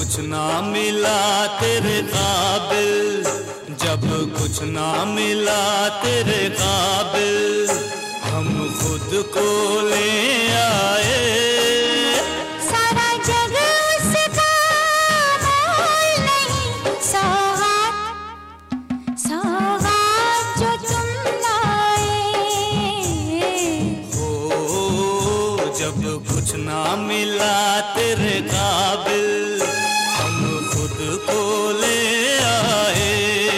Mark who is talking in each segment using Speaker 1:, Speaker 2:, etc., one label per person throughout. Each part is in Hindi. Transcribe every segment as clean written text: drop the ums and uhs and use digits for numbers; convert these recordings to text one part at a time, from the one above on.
Speaker 1: कुछ ना मिला तेरे काबिल, जब कुछ ना मिला तेरे काबिल, हम खुद को ले आए।
Speaker 2: सारा जग उसका मोल नहीं, सौगात सौगात जो तुम लाए।
Speaker 1: ओ जब कुछ ना मिला तेरे काबिल, हम खुद को ले आए।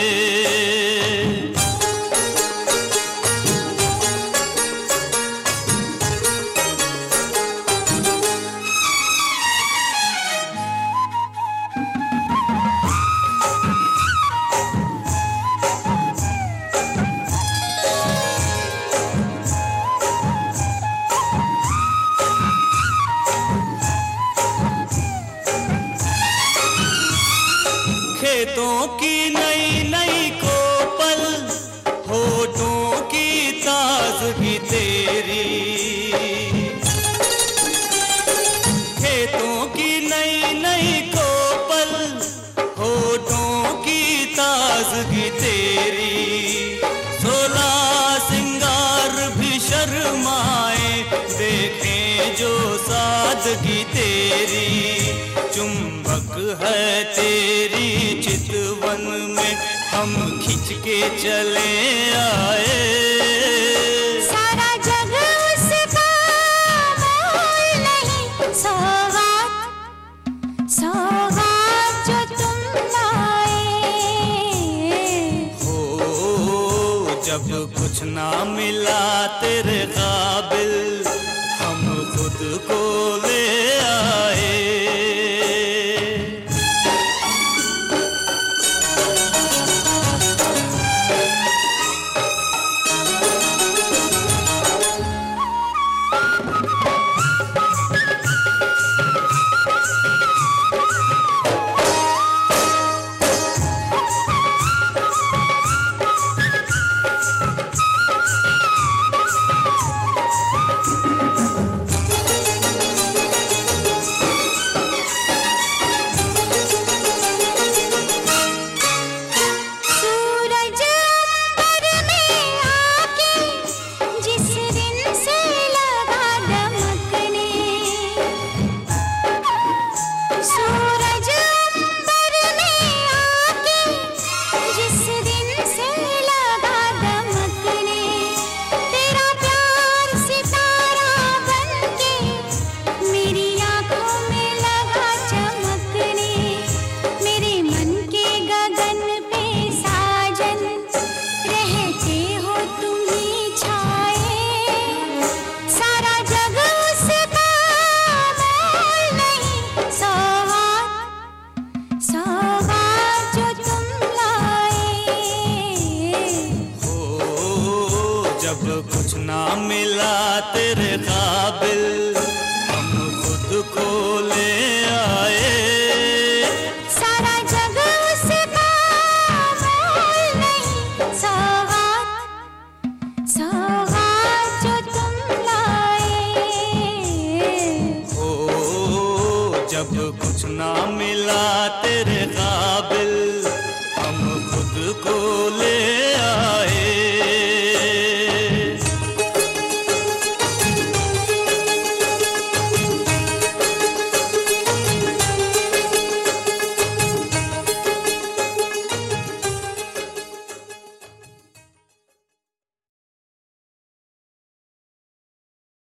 Speaker 1: खेतों की नई नई कोपल, होठों की ताजगी तेरी। खेतों की नई नई कोपल, होठों की ताजगी तेरी। सोला सिंगार भी शर्माए, देखें जो सादगी तेरी। चुंबक है तेरी चितवन में, हम खिंच के चले आए।
Speaker 2: सारा जग उसका मोल नहीं, सौगात सौगात जो तुम लाए।
Speaker 1: हो जब कुछ ना मिला तेरे काबिल, हम खुद को ले आए। जब कुछ ना मिला तेरे काबिल, हम खुद को ले आए।
Speaker 2: सारा जग उसका मोल नहीं, सौगात सौगात जो तुम लाए।
Speaker 1: ओ जब कुछ ना मिला तेरे काबिल,